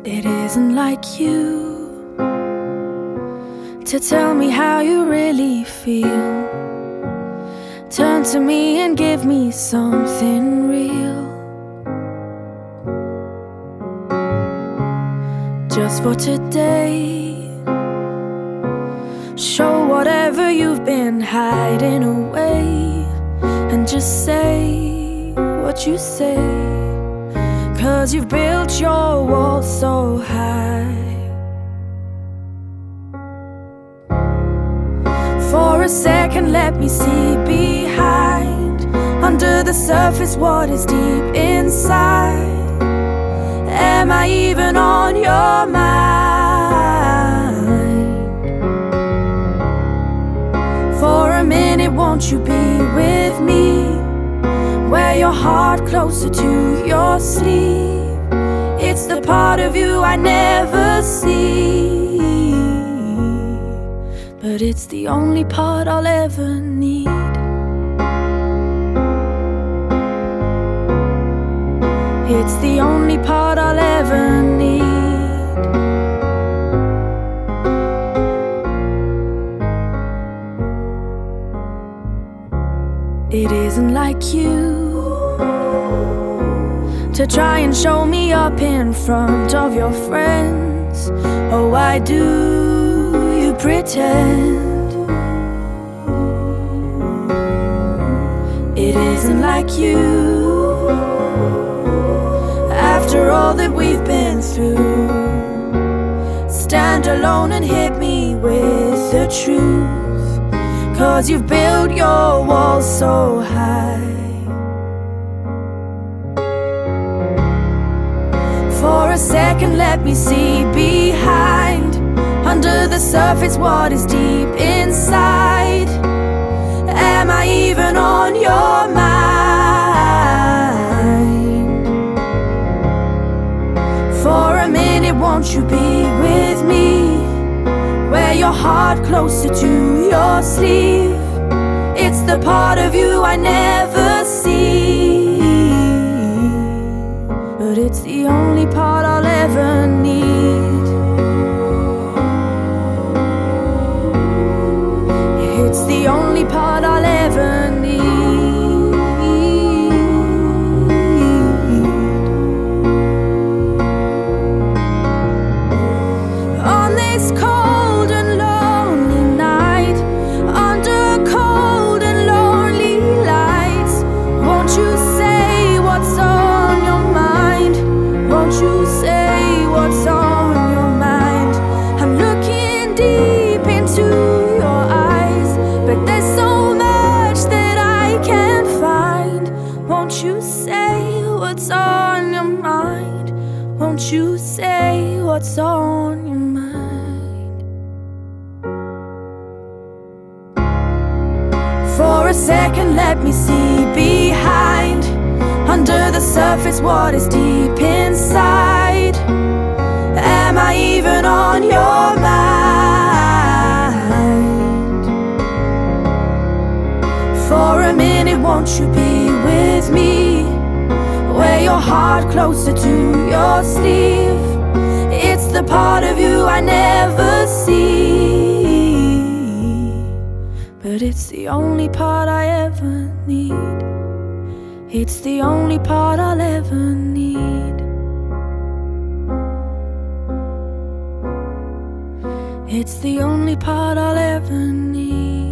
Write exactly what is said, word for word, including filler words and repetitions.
It isn't like you to tell me how you really feel. Turn to me and give me something real. Just for today, show whatever you've been hiding away, and just say what you say, 'cause you've built your wall so high. For a second let me see behind, under the surface what is deep inside. Am I even on your mind? For a minute won't you be with me, wear your heart closer to your sleeve. It's the part of you I never see, but it's the only part I'll ever need. It's the only part I'll ever need. It isn't like you to try and show me up in front of your friends. Oh, why do you pretend? It isn't like you, after all that we've been through. Stand alone and hit me with the truth, 'cause you've built your walls so high. For a second let me see behind, under the surface what is deep inside. Am I even on your mind? For a minute won't you be with me, wear your heart closer to your sleeve. It's the part of you I never see, but it's the only part I'll ever need. It's the only part I'll ever need. On this cold and lonely night, under cold and lonely lights, won't you say what's on your mind? Won't you say what's on your mind? I'm looking deep into your eyes, but there's so much that I can't find. Won't you say what's on your mind? Won't you say what's on your mind? For a second let me see behind, under the surface what is deep inside. Am I even on your mind? For a minute won't you be with me, wear your heart closer to your sleeve. It's the part of you I never see, but it's the only part I ever need. It's the only part I'll ever need. It's the only part I'll ever need.